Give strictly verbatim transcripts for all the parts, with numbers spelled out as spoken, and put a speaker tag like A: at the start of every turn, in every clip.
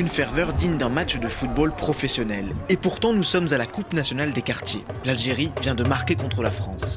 A: Une ferveur digne d'un match de football professionnel. Et pourtant, nous sommes à la Coupe nationale des quartiers. L'Algérie vient de marquer contre la France.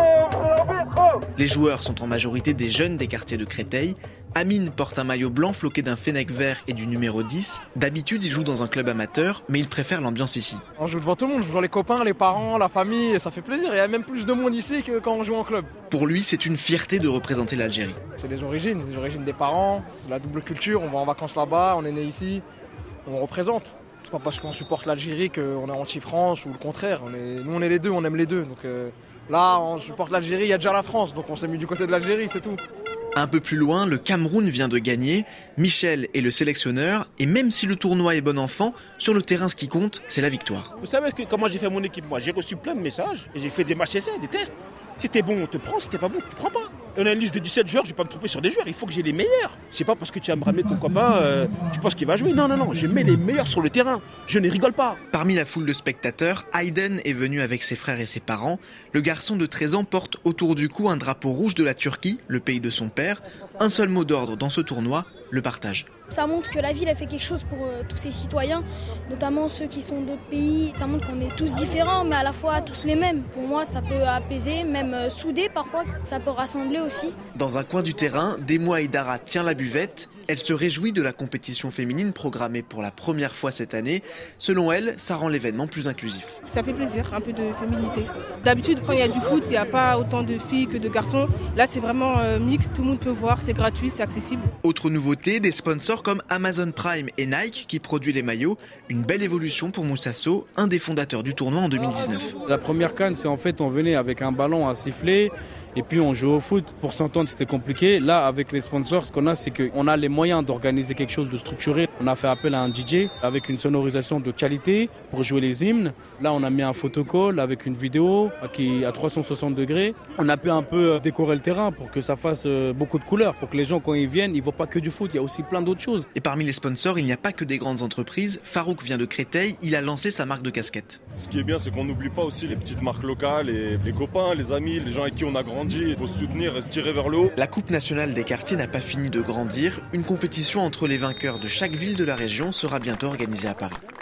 A: Les joueurs sont en majorité des jeunes des quartiers de Créteil. Amine porte un maillot blanc floqué d'un fennec vert et du numéro dix. D'habitude, il joue dans un club amateur, mais il préfère l'ambiance ici.
B: On joue devant tout le monde, je joue devant les copains, les parents, la famille, et ça fait plaisir. Il y a même plus de monde ici que quand on joue en club.
A: Pour lui, c'est une fierté de représenter l'Algérie.
B: C'est les origines, les origines des parents, la double culture, on va en vacances là-bas, on est né ici, on représente. C'est pas parce qu'on supporte l'Algérie qu'on est anti-France ou le contraire. On est, nous, on est les deux, on aime les deux. Donc euh, là, on supporte l'Algérie, il y a déjà la France, donc on s'est mis du côté de l'Algérie, c'est tout.
A: Un peu plus loin, le Cameroun vient de gagner. Michel est le sélectionneur et même si le tournoi est bon enfant, sur le terrain ce qui compte, c'est la victoire.
C: Vous savez que, comment j'ai fait mon équipe? Moi, j'ai reçu plein de messages et j'ai fait des matchs essais, des tests. Si t'es bon, on te prend, si t'es pas bon, tu prends pas. On a une liste de dix-sept joueurs, je vais pas me tromper sur des joueurs, il faut que j'ai les meilleurs. C'est pas parce que tu vas me ramener ton copain, euh, tu penses qu'il va jouer. Non, non, non, je mets les meilleurs sur le terrain. Je ne rigole pas.
A: Parmi la foule de spectateurs, Hayden est venu avec ses frères et ses parents. Le garçon de treize ans porte autour du cou un drapeau rouge de la Turquie, le pays de son père. Un seul mot d'ordre dans ce tournoi, le partage.
D: Ça montre que la ville a fait quelque chose pour euh, tous ses citoyens, notamment ceux qui sont d'autres pays. Ça montre qu'on est tous différents, mais à la fois tous les mêmes. Pour moi, ça peut apaiser, même euh, souder parfois. Ça peut rassembler aussi.
A: Dans un coin du terrain, Demoua Idara tient la buvette. Elle se réjouit de la compétition féminine programmée pour la première fois cette année. Selon elle, ça rend l'événement plus inclusif.
E: Ça fait plaisir, un peu de féminité. D'habitude, quand il y a du foot, il n'y a pas autant de filles que de garçons. Là, c'est vraiment euh, mixte, tout le monde peut voir, c'est gratuit, c'est accessible.
A: Autre nouveauté, des sponsors comme Amazon Prime et Nike qui produit les maillots. Une belle évolution pour Moussa Sow, un des fondateurs du tournoi en deux mille dix-neuf.
F: La première CAN, c'est en fait on venait avec un ballon à siffler et puis on jouait au foot. Pour s'entendre, c'était compliqué. Là, avec les sponsors, ce qu'on a, c'est qu'on a les moyens d'organiser quelque chose de structuré. On a fait appel à un D J avec une sonorisation de qualité pour jouer les hymnes. Là, on a mis un photocall avec une vidéo qui est à trois cent soixante degrés. On a pu un peu décorer le terrain pour que ça fasse beaucoup de couleurs, pour que les gens, quand ils viennent, ils ne voient pas que du foot. Il y a aussi plein d'autres choses.
A: Et parmi les sponsors, il n'y a pas que des grandes entreprises. Farouk vient de Créteil, il a lancé sa marque de casquettes.
G: Ce qui est bien, c'est qu'on n'oublie pas aussi les petites marques locales, et les copains, les amis, les gens avec qui on a grandi. Il faut se soutenir et se tirer vers le haut.
A: La Coupe nationale des quartiers n'a pas fini de grandir. Une compétition entre les vainqueurs de chaque ville de la région sera bientôt organisée à Paris.